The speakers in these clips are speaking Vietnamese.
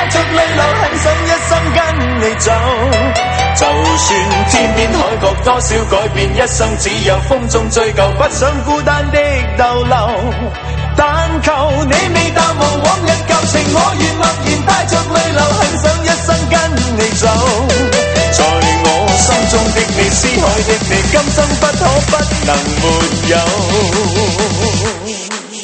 着淚流，很想一生跟你走。就算天邊海角多少改變，一生只有風中追究，不想孤單的逗留。但求你未淡忘往日舊情，我願默然帶着淚流，很想一生跟你走。在我心中的你，思海的你，今生不可不能沒有。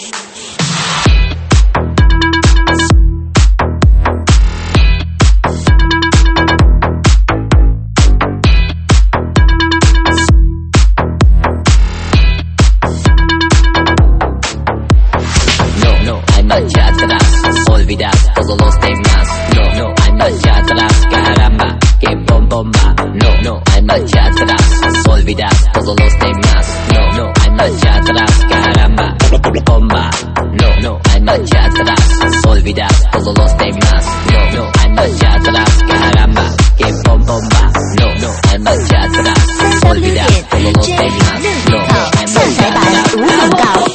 Todos los demás, no hay marcha atrás, caramba, que bomba, no hay marcha atrás, olvidar todos los demás, no hay marcha atrás, caramba, bomba, no hay marcha atrás, olvidar todos los demás, no hay marcha atrás, caramba, que bomba, no hay marcha atrás, olvidar todos los demás, no hay marcha atrás.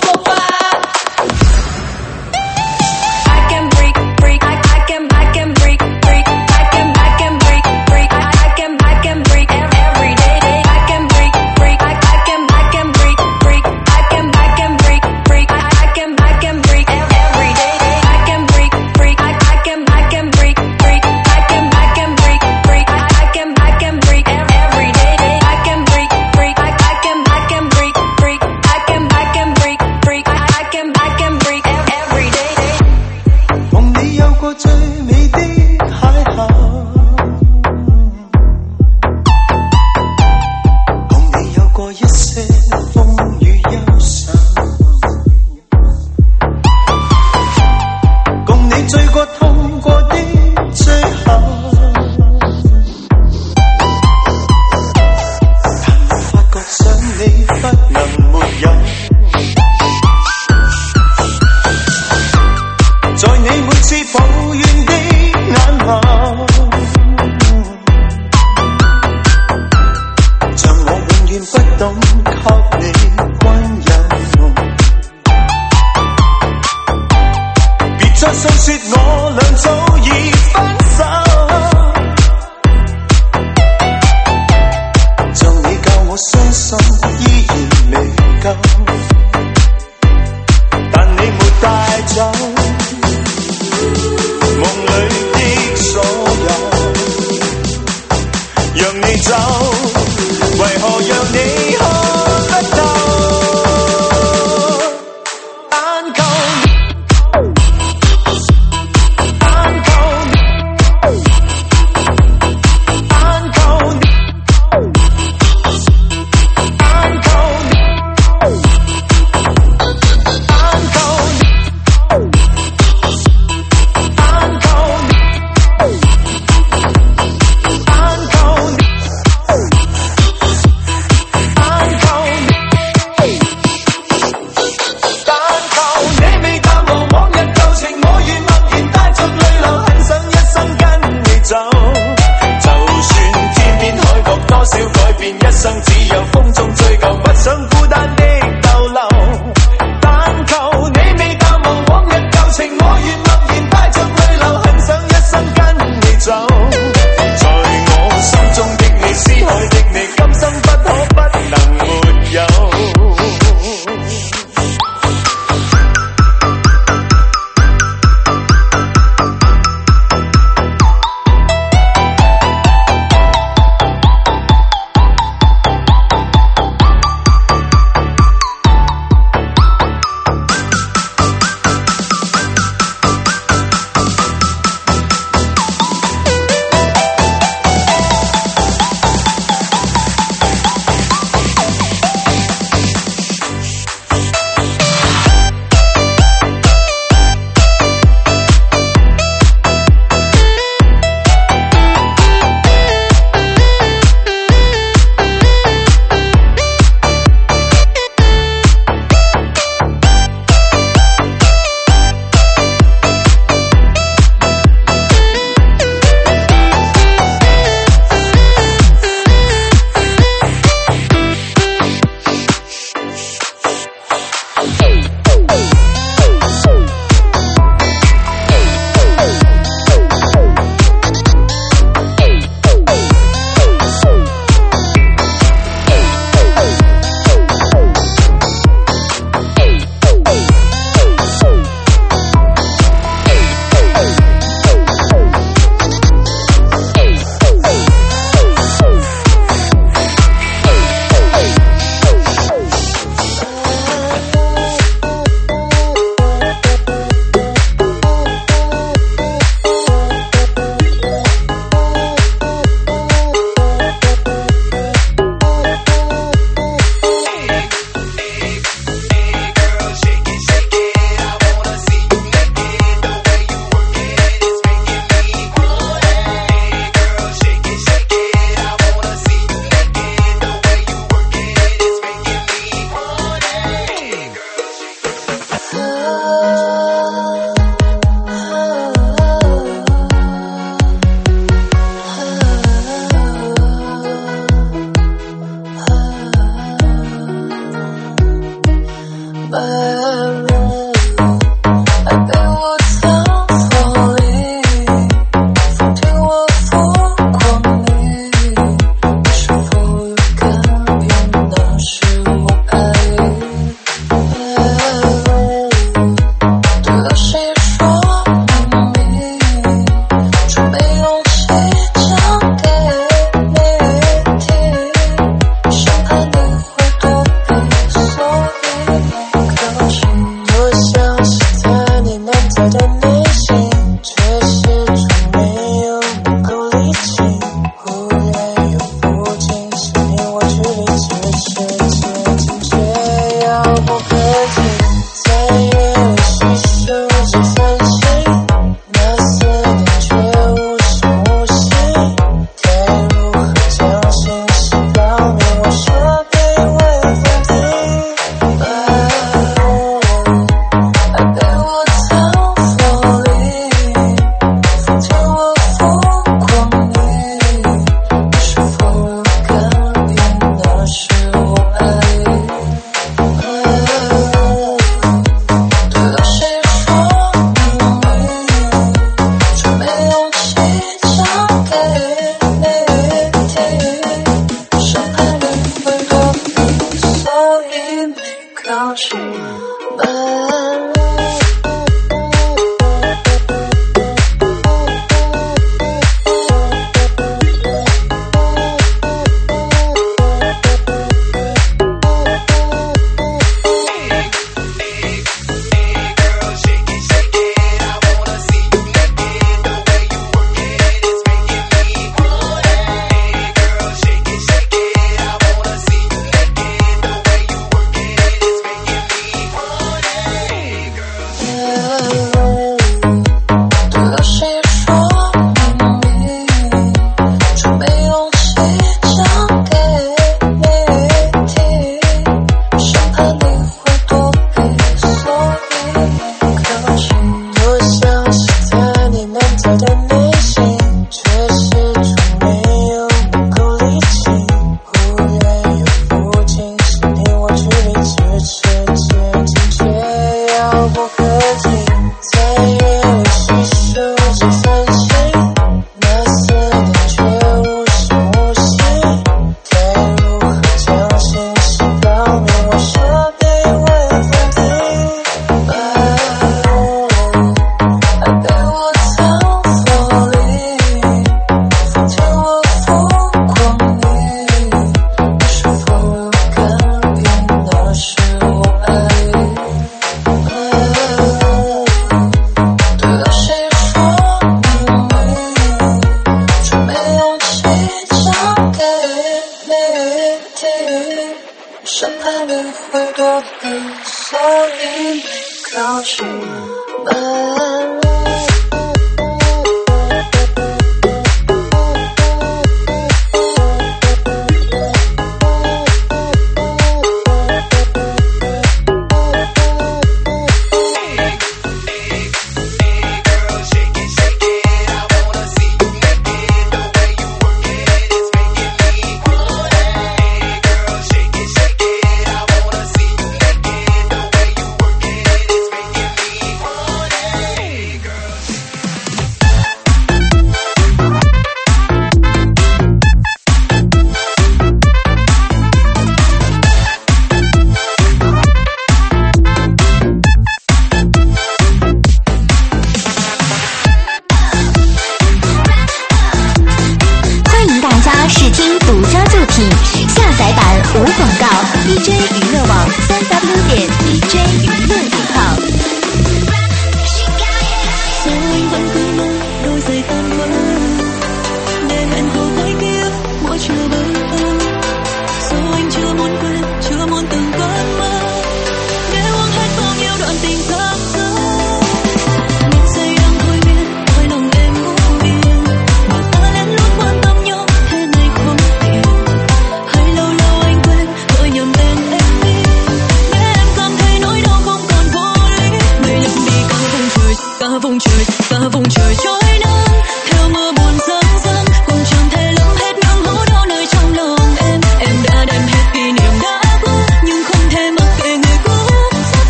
Hãy subscribe cho kênh Ghiền Mì Gõ để không bỏ lỡ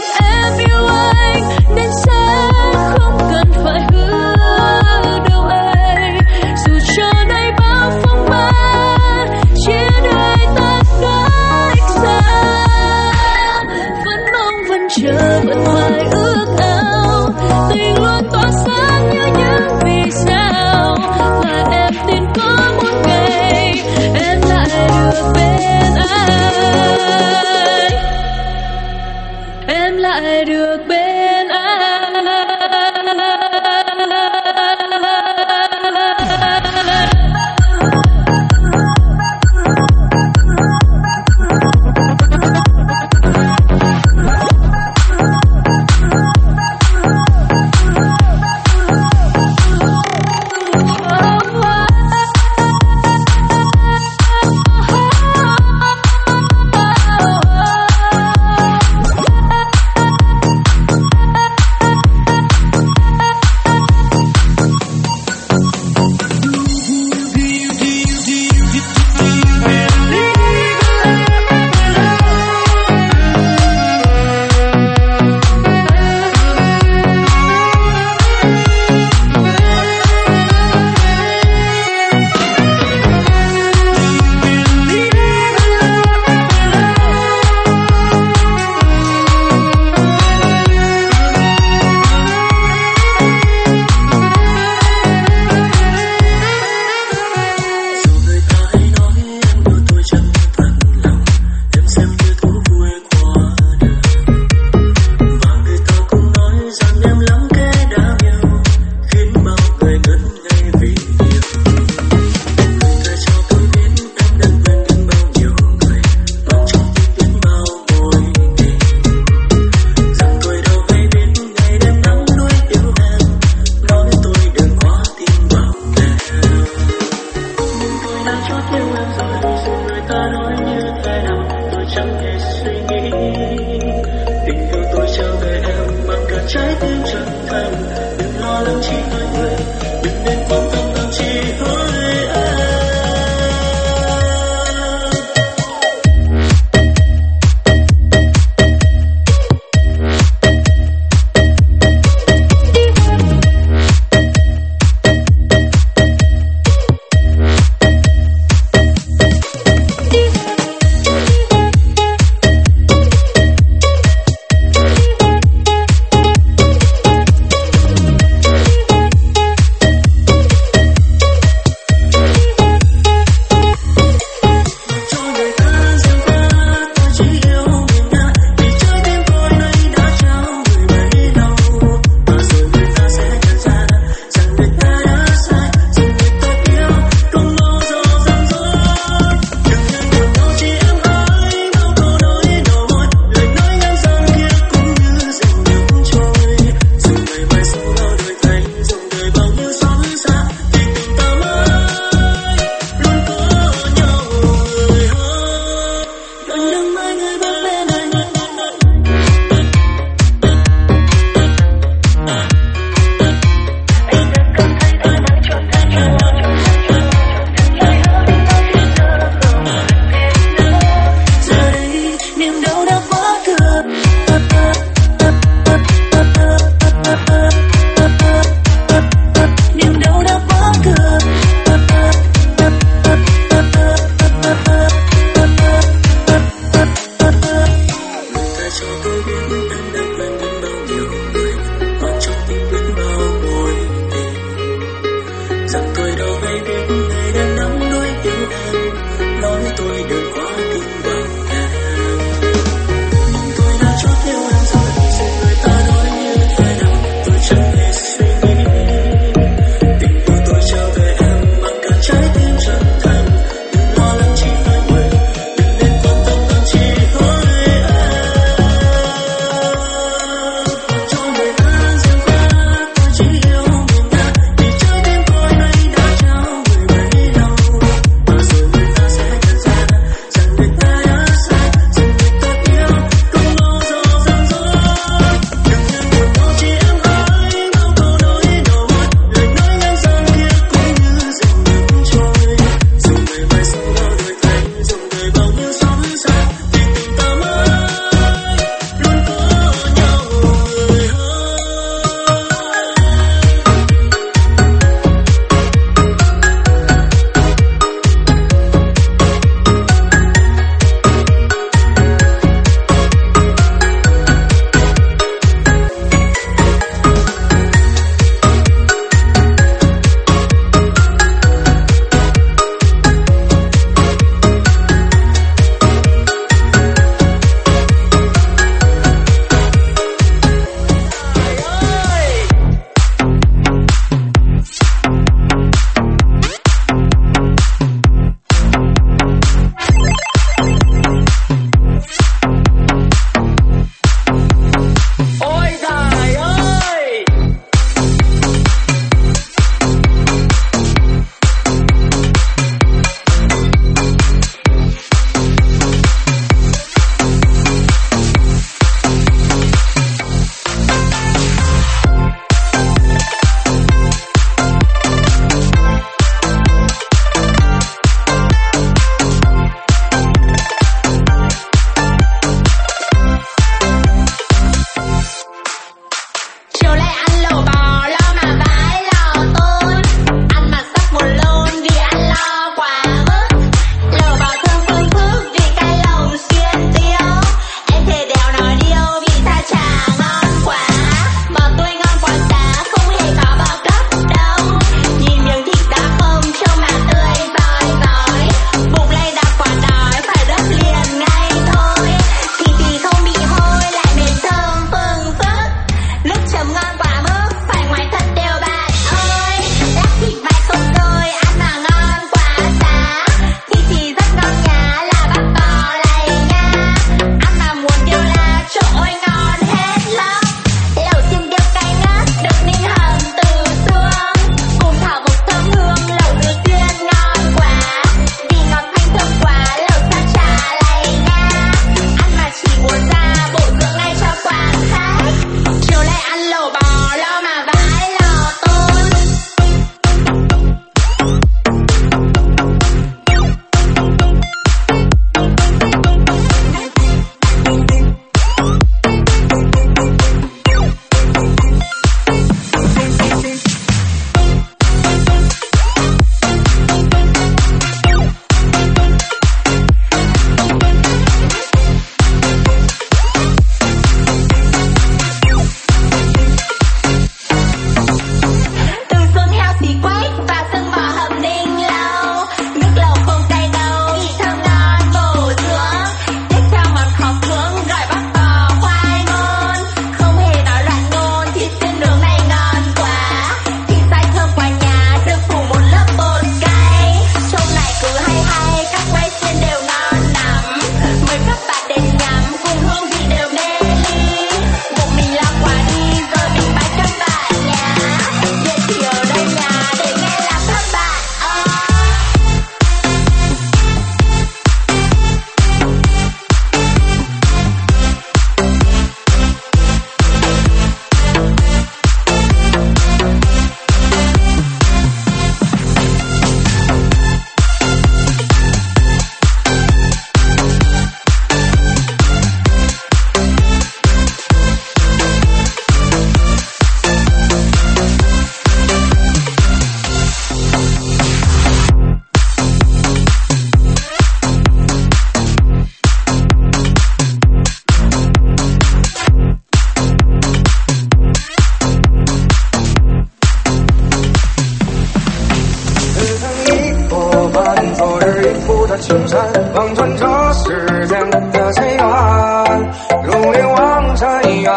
tim em yêu anh nên sẽ không cần phải hứa đâu anh. Dù cho đây bao phong ba chia đôi ta cách xa, vẫn mong vẫn chờ vẫn hoài ước ao tình luôn tỏa sáng như những vì sao. Và em tin có một ngày em lại được bên anh, em lại được bên anh.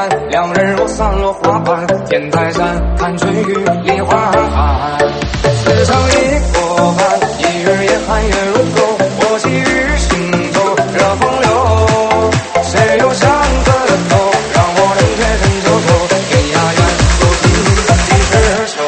远，两人若散落花瓣，天在山，看春雨梨花寒。此生已过半，一日夜寒月如钩，我寄于心头，热风流。谁又想个头，让我能贴身就走，天涯远，走进几时秋。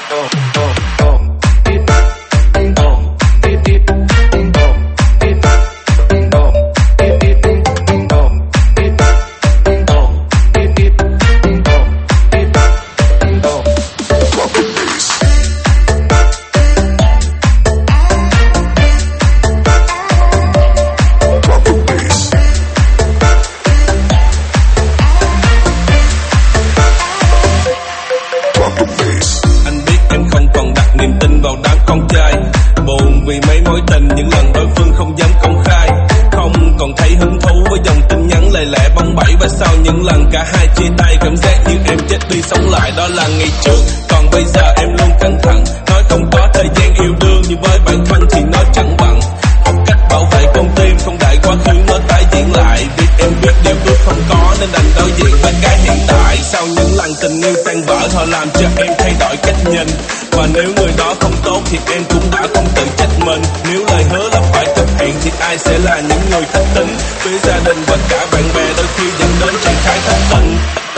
Vì mấy mối tình những lần đối phương không dám công khai, không còn thấy hứng thú với dòng tin nhắn lời lẽ bóng bẩy. Và sau những lần cả hai chia tay, cảm giác như em chết đi sống lại, đó là ngày trước. Còn bây giờ em luôn cẩn thận, nói không có thời gian yêu đương, nhưng với bản thân thì nó chẳng bằng. Học cách bảo vệ con tim, không để quá khứ nó tái diễn lại. Vì em biết điều ước không có nên đành đối diện với cái hiện tại. Sau những lần tình yêu tan vỡ, họ làm cho em thay đổi cách nhìn. Và nếu người đó không tốt thì em cũng đã không tự trách mình. Nếu lời hứa là phải thực hiện thì ai sẽ là những người thất tín? Phía gia đình và cả bạn bè đôi khi dẫn đến trạng thái thất tình.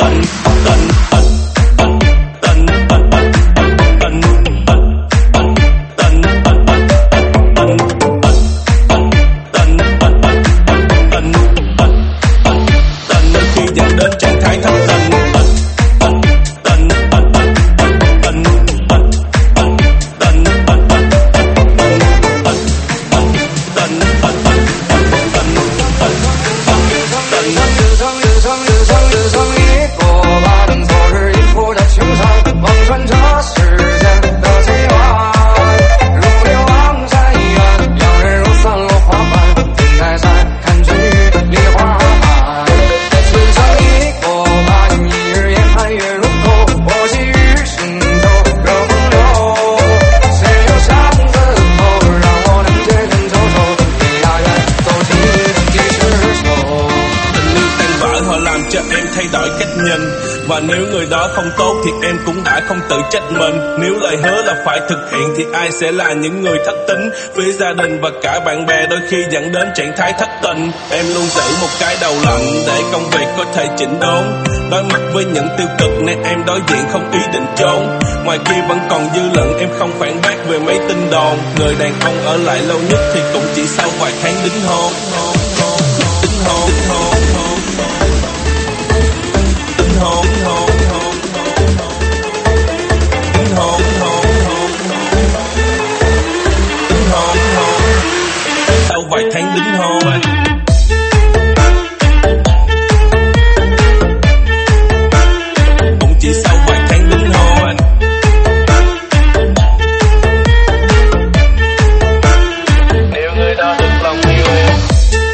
Đôi khi dẫn đến trạng thái thất tình. Và nếu người đó không tốt thì em cũng đã không tự trách mình. Nếu lời hứa là phải thực hiện thì ai sẽ là những người thất tín? Phía gia đình và cả bạn bè đôi khi dẫn đến trạng thái thất tình. Em luôn giữ một cái đầu lạnh để công việc có thể chỉnh đốn. Đối mặt với những tiêu cực nên em đối diện không ý định trốn. Ngoài kia vẫn còn dư luận, em không phản bác về mấy tin đồn. Người đàn ông ở lại lâu nhất thì cũng chỉ sau vài tháng đính hôn. Sau vài tháng đính hôn. Cũng chỉ sau vài tháng đính hôn. Nếu người đó thực lòng yêu em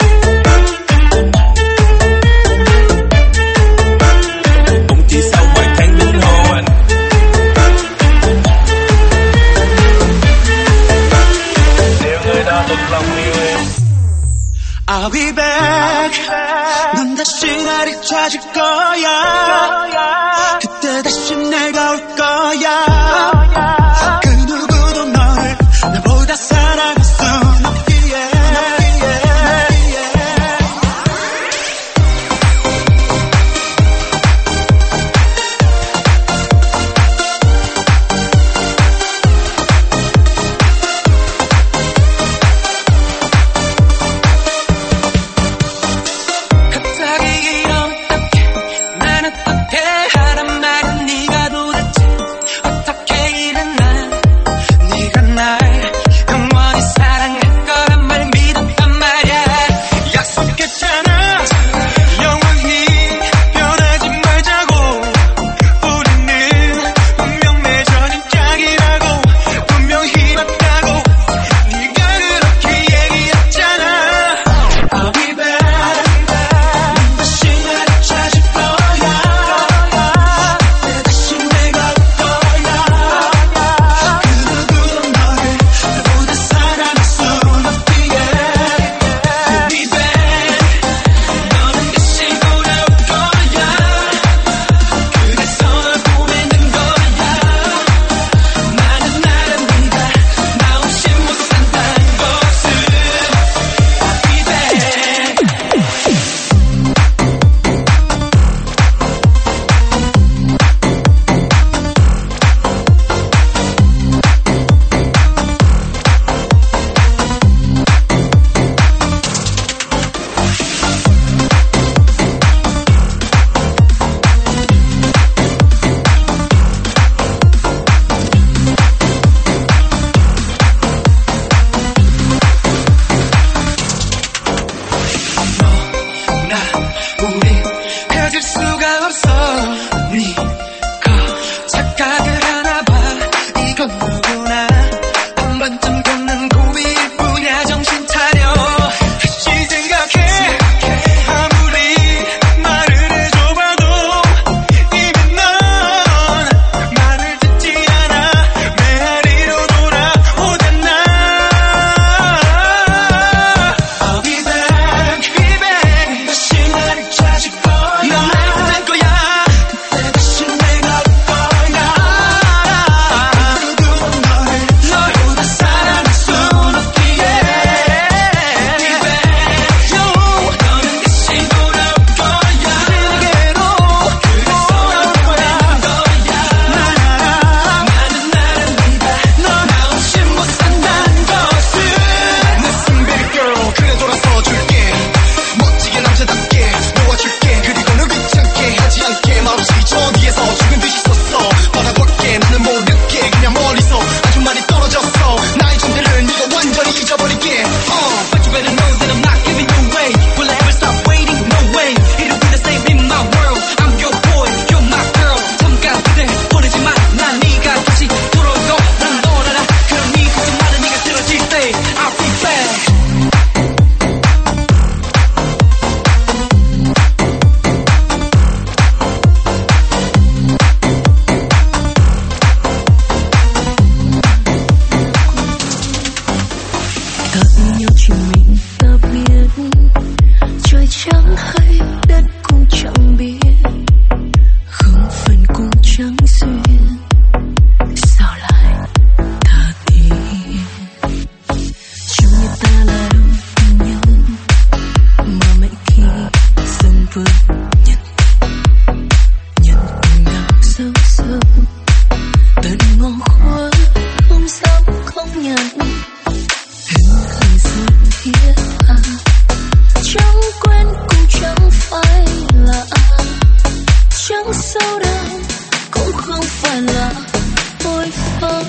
đắng sâu đau cũng không phải là tôi phá.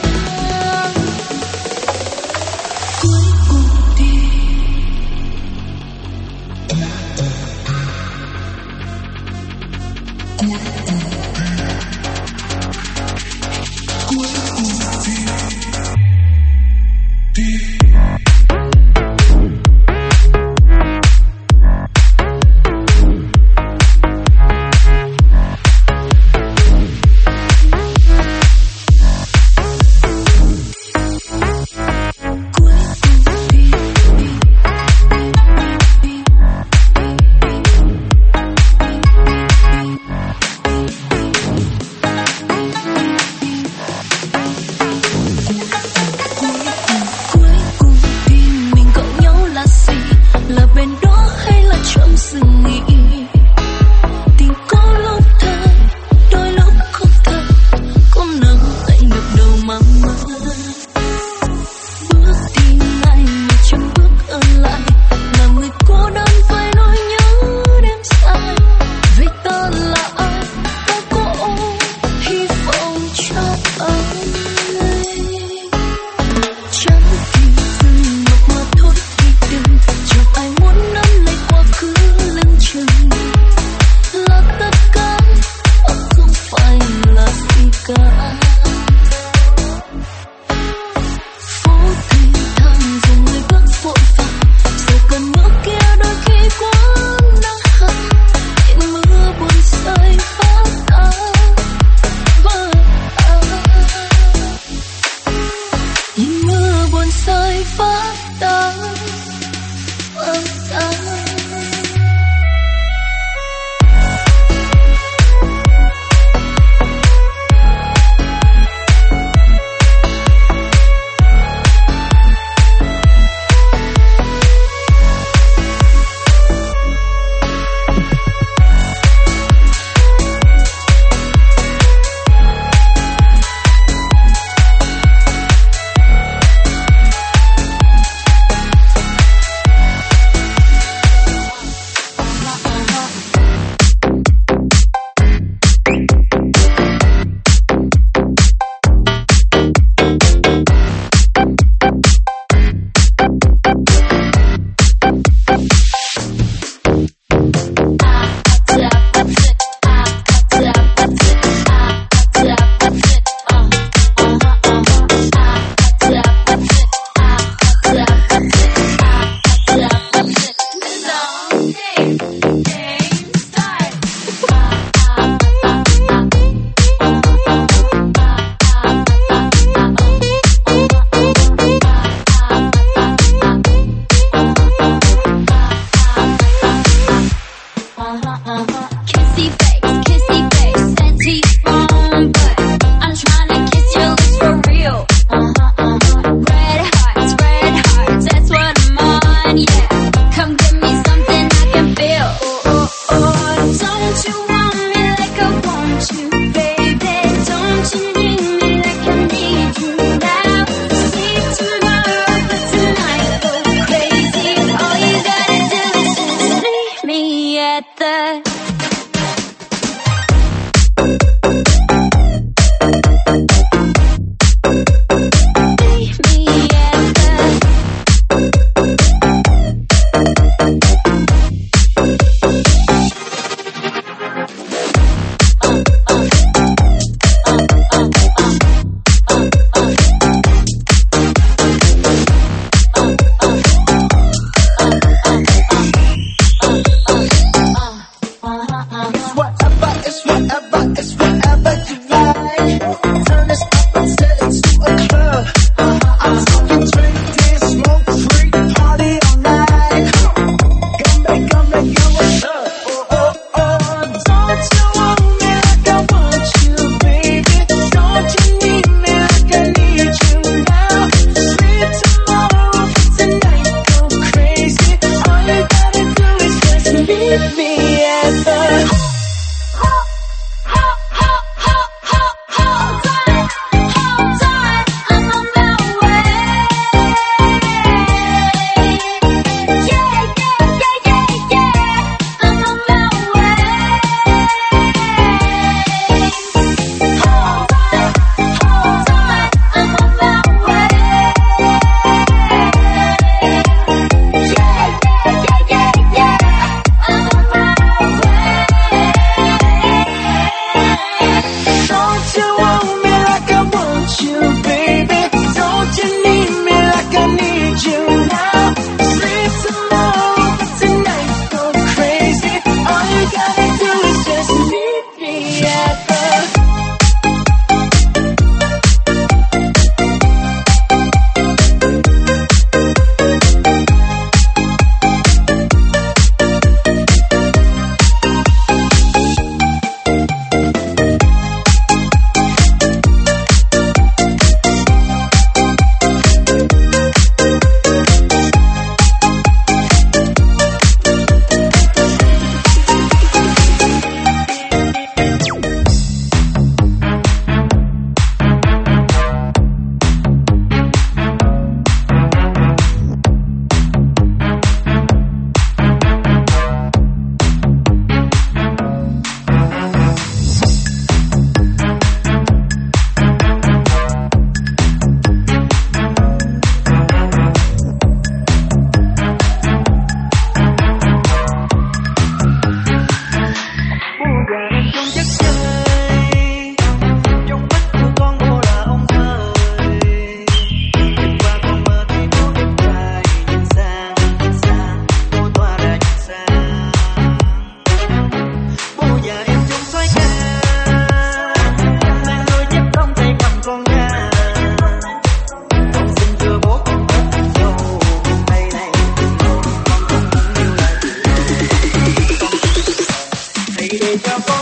Cuối cùng thì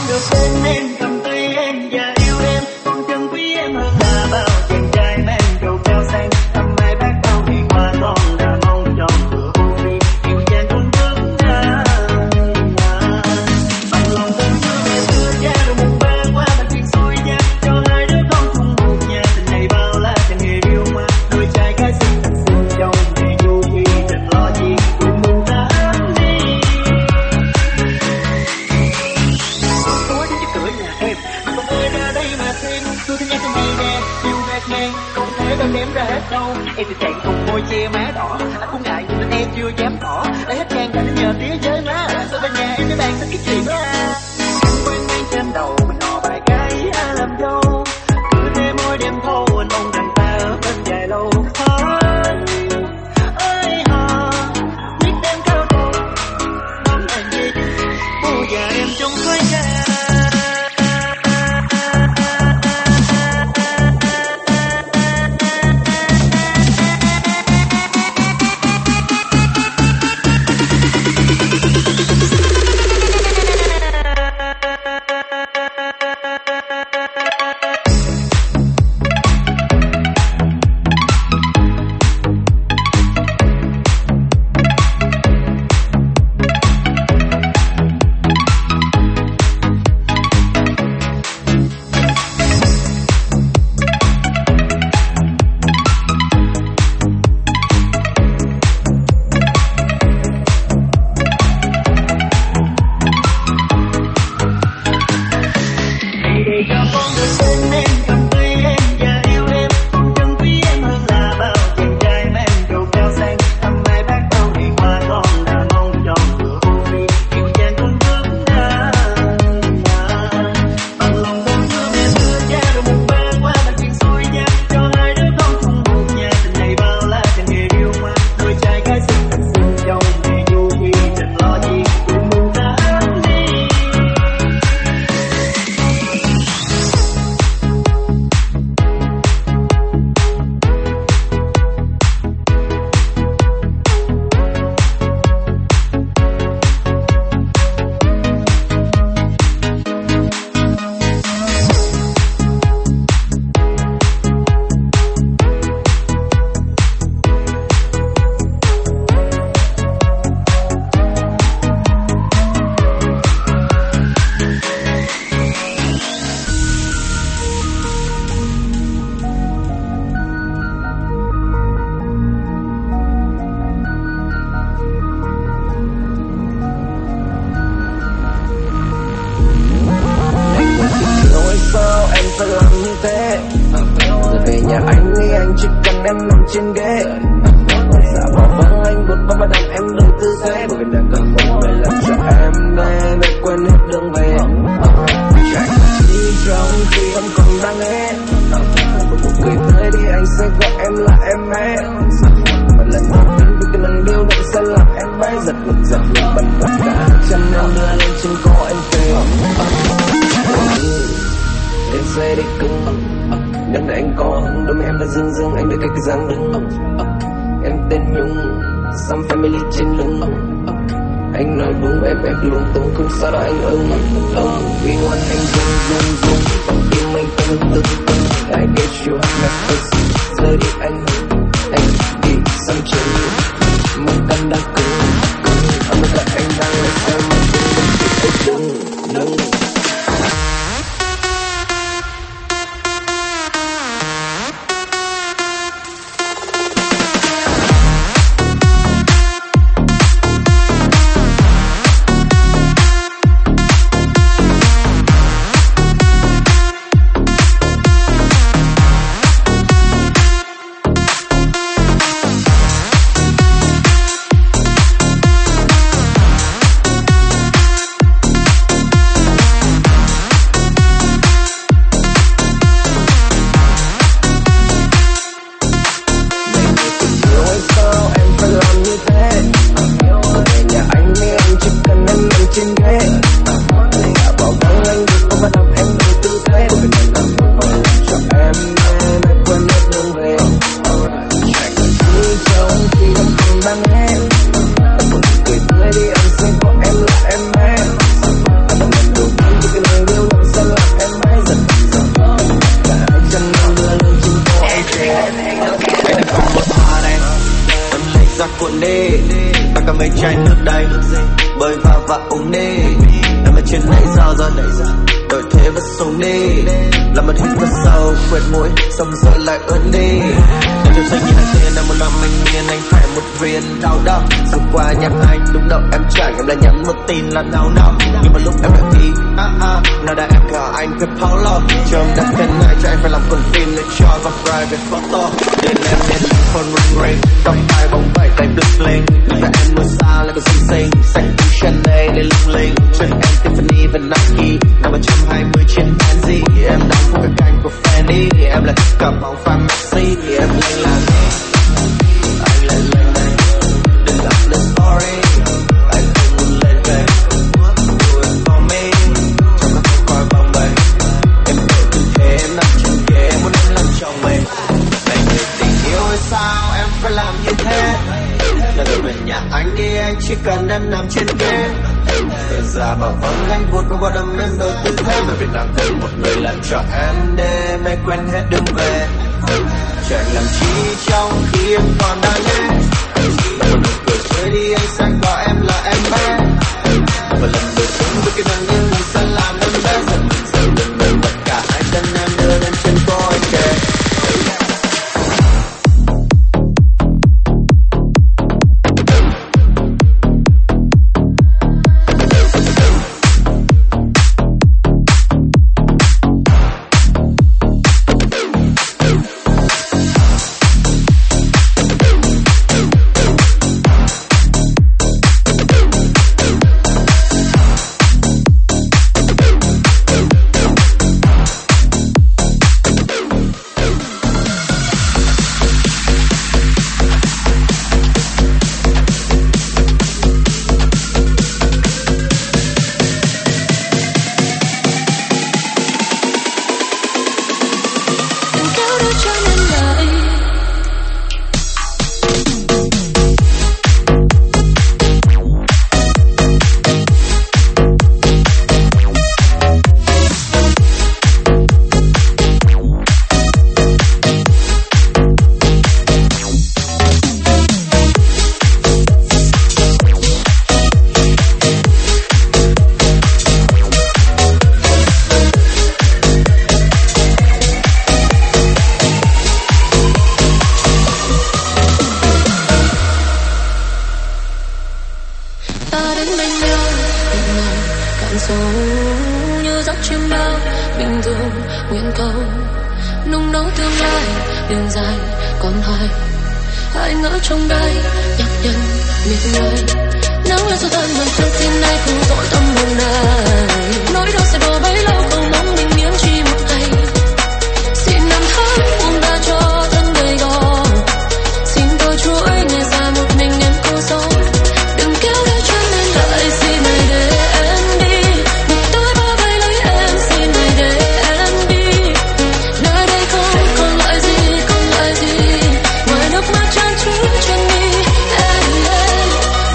được bên em, cầm tay em và yêu em, con chân quý em hơn là bao chàng trai men cầu cao sang. Thăm ai bác đâu thì qua con đã mong tròn cửa vô vi, yêu chàng không bước ra. Bằng lòng thân thương em đưa ra được một ba qua bằng chuyện xui nha, cho hai đứa con chung một nhà. Tình này bao la chẳng hề yêu ma, đôi trai gái xinh xinh trong ngày vui khi đừng lo gì cùng mừng ta đi. Tối đến trước cửa nhà em, không ơi ra đây mà xem, tôi thương nhắc cho ngày nè, yêu ngạc ngang, không thể đâu ném ra hết đâu. Em thì chạy cùng môi che má đỏ, anh cũng ngại nhưng em chưa dám tỏ, lấy hết can cả nhờ tía với má, sao bên nhà em với bạn thích cái chuyện đó. Em quen ngay trên đầu, mình họ vài cái ai làm dâu, cứ thế mỗi đêm thâu anh mong rằng ta ở bên dài lâu. Ơi hò, biết em cao đầu, bóng anh gì, bố già em trong khói ca. Trên ghế giả bỏ vắng anh bột và đập em đứng tư thế, bởi vì đã cần một người làm cho em đây để quên hết đường về. Chạy đi trong khi không còn đang nghe, một cười tới đi anh sẽ gọi em là em mẹ. Mà lần đầu tiên với cái nắng điêu định sẽ làm em bay giật ngực bật tất cả chân em đưa lên trên cổ anh về. Em sẽ đi cứng nhưng anh có đôi môi em đã dương dương anh đưa cái dáng đứng. Em tên Nhung, some family trên lưng. Anh nói đúng em lung tung không sao đâu anh ưng. Vì ngoan anh rung còn tim anh từng I get you next giờ đi anh đi sang chân một căn đã cứng. Anh mới gặp anh đang lấy xem đừng. vứt xuống đi. Làm mình hít thật sâu, quẹt mũi, xong rồi lại ướt đi. Em trong giây nhìn anh tiền, em một lần mình miên, anh phải một viên đau đau. Dù qua nhạc anh, đúng đâu em chẳng, em lại nhắn một tin là nào nào. Nhưng mà lúc em đã đi, nào đã em cả anh cứ Paulo. Cho em đặt tên này cho anh phải làm con tim để cho vào private photo. Để em nên phone ring ring, trong tay bóng bẩy tay bling bling. Và em ngồi xa lại còn xinh xinh, xanh túi Chanel để lung linh. Chân em Tiffany và Nike, năm 120 trên Benzy. Em đóng của cái cánh của Fanny, em lại cả bóng pha Messi. Em lên là anh lại lên này, đừng gặp the story. Anh không muốn lên về, do it for me. Trong các không coi bóng bẩy, em đổi tư thế, em nằm trên ghế, muốn em làm chồng mình. Này người tình yêu hay sao em phải làm như thế? Giờ tôi về nhà anh đi, anh chỉ cần em nằm trên ghế. Thời ra bảo vâng anh vụt qua đâm em đổi tư thế. Về Việt Nam thêm một người làm cho em đêm em quên hết đường về. Chẳng làm chi trong khi em còn đang nghe. Một nụ cười rơi đi anh sẽ gọi em là em bé. Và lần đầu tiên với cái nàng nhân mình sẽ làm em bé. Dần mình dần dần mình tất cả hai chân em đưa lên trên cô anh kề.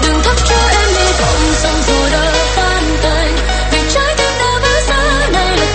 Đừng thắp cho em hy vọng xong rồi đã tan cảnh. Vì trái tim đã vỡ ra này là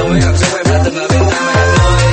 Xong mới gặp xong em đã từng ở bên tai mà em ơi.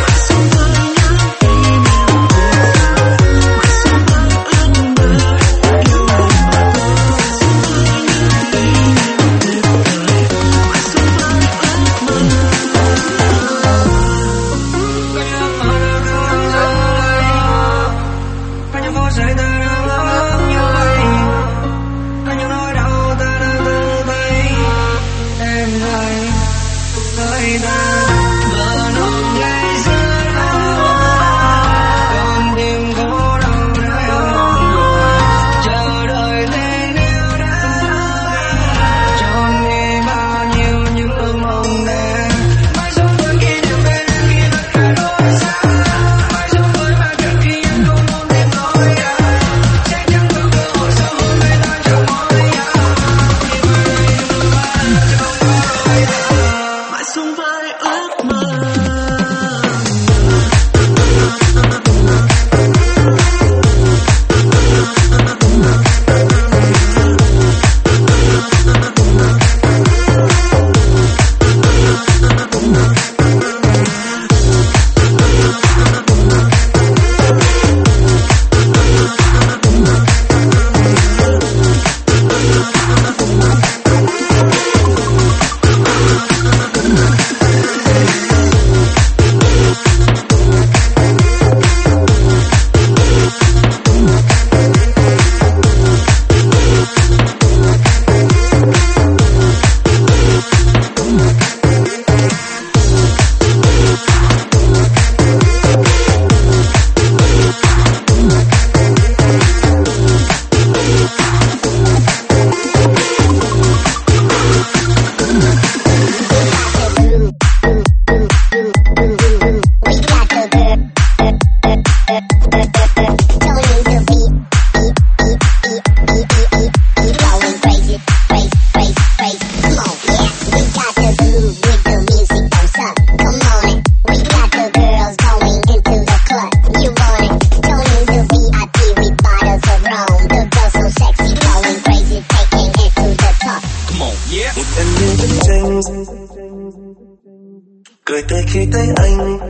Cười tươi khi thấy anh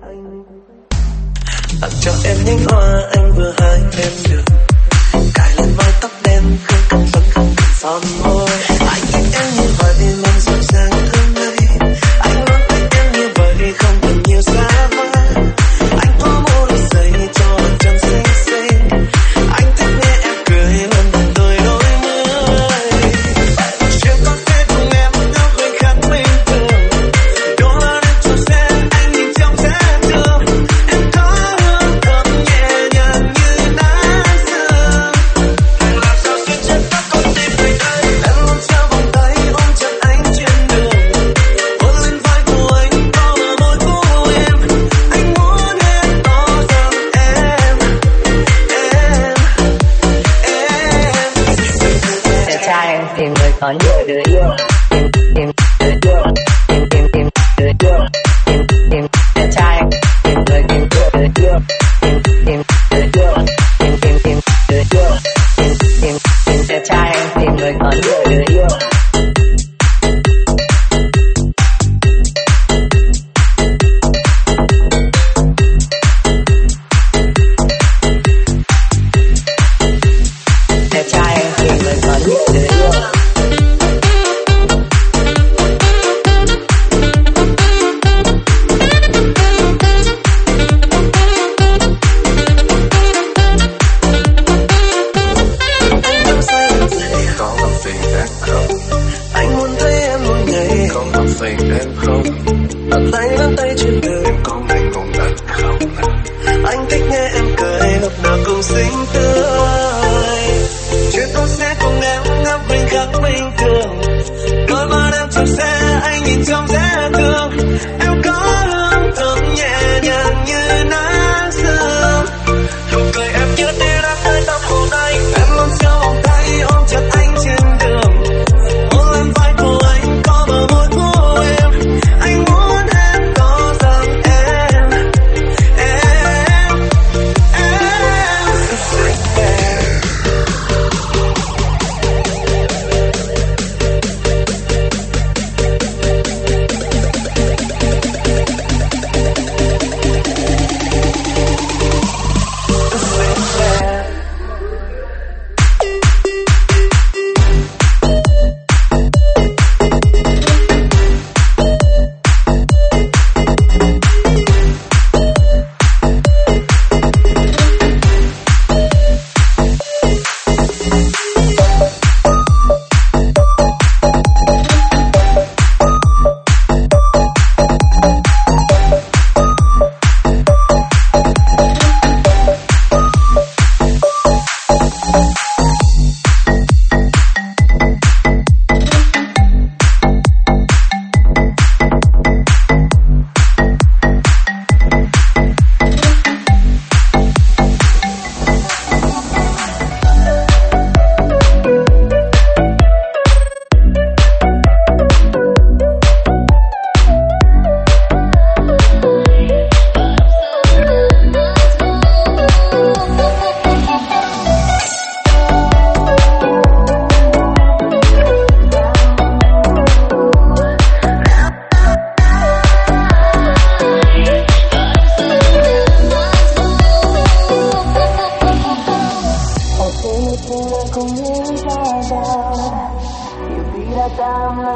tặng cho em nhánh hoa anh vừa hái em được, cài lên mái tóc đen không cần phấn không cần son môi. Anh thích em như vậy nên dịu dàng thương đây, anh muốn thích em như vậy không cần nhiều xa vời. Anh có mua đôi giày cho bàn chân xinh xinh, anh thích nghe em cười lần lần tôi đôi mươi. Chiều có thể cùng em ngắm khoảnh khắc bình thường, đó là đêm trong xe anh nhìn trong xe đường. Em có hương thơm nhẹ nhàng như nắng sương, em làm sao xuyên chân tóc con tim người đây. Em luôn trao vòng tay ôm chặt anh trên đường, hôn lên vai của anh có bờ môi của em. Anh muốn em tỏ rằng Đẹp trai em tìm người có nhiều đứa yêu, tìm đứa yêu, tìm đứa yêu, tìm đẹp trai em tìm người tìm đứa yêu, tìm đứa yêu, tìm đứa yêu, tìm đẹp trai em tìm người có nhiều đứa yêu. Đẹp trai em tìm người có nhiều đứa yêu. Em say em say có gặp phiền em không? Anh muốn thấy em mỗi ngày có gặp phiền em không? Đặt tay nắm tay trên đường em có ngày cùng anh không? Anh thích nghe em cười lúc nào cũng xinh tươi. Chuyện tôi sẽ cùng em ngắm khoảnh khắc bình thường, đôi mắt em trong xe anh nhìn trong xe thương. Em có hương thơm nhẹ nhàng như nắng sương, nụ cười em như tia nắng nơi tóc của anh. Em luôn trao vòng tay ôm chặt anh trên đường, hôn lên vai của anh có bờ môi của em. Anh muốn em tỏ rằng em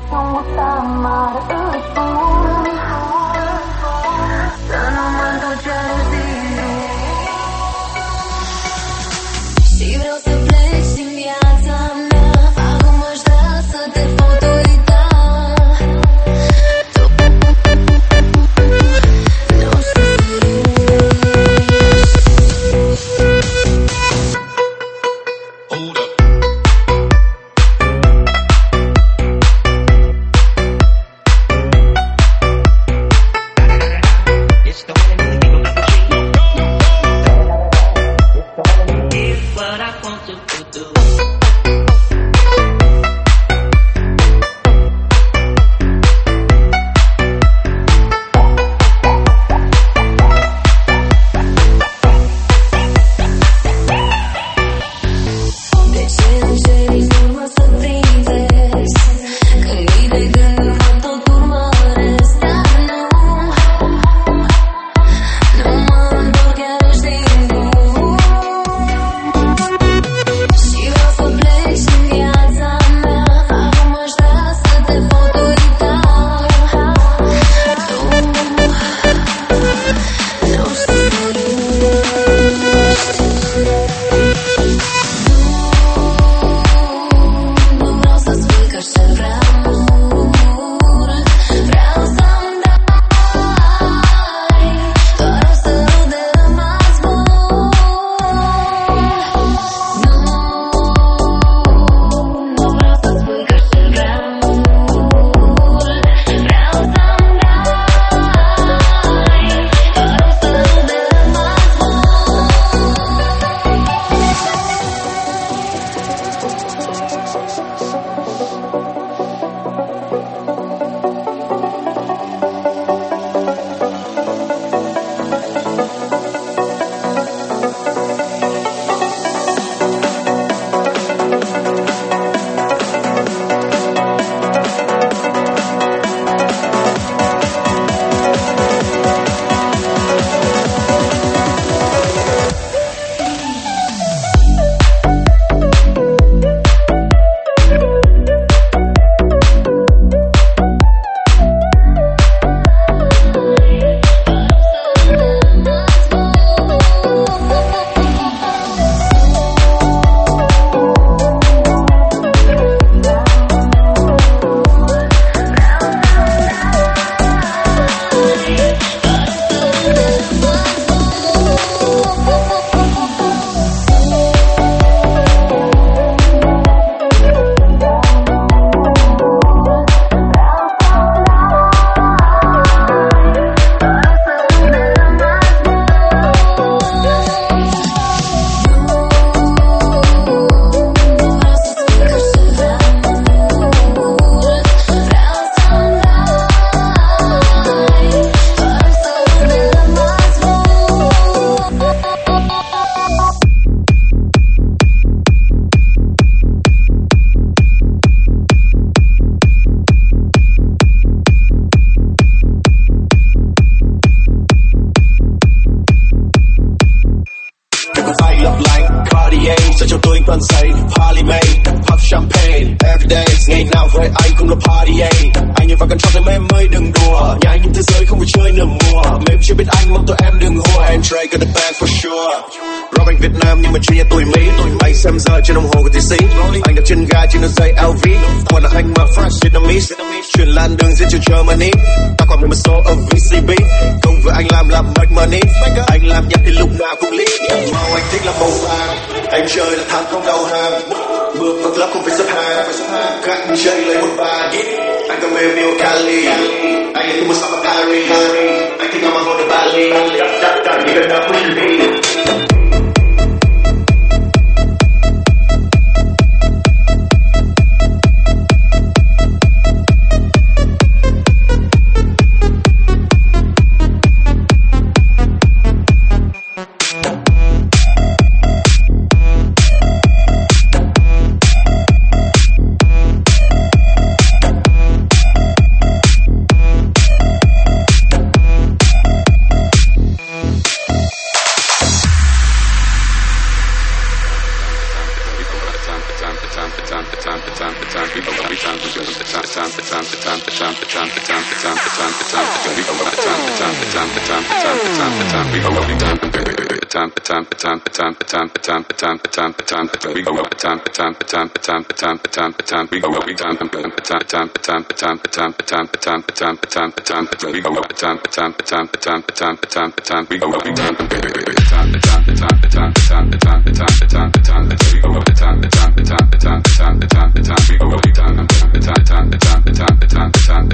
toàn say party made pop champagne everyday ngày nào với anh cũng là party anh như vào căn trong em mới đừng đùa nhà anh nhưng thế giới không phải chơi nửa mùa mà em chưa biết anh mong tụi em đừng hùa and Dre got the band for sure Robin Việt Nam nhưng mà chuyên nhà tuổi Mỹ anh xem giờ trên đồng hồ của tiến sĩ anh đặt chân ga trên đôi giày LV còn là anh mà fresh Vietnamese chuyển lan đường diễn trường Germany ta còn một số ở VCB công việc anh làm make money anh làm nhạc thì lúc nào cũng lead màu anh thích là màu vàng anh chơi là thắng không đầu hàng bước vào club không phải xếp hàng các DJ lấy một bàn anh cầm về Mio Cali anh lấy một sắp Cali anh thích ngắm mặt hồ ở Bali đi gần đó push the beat Time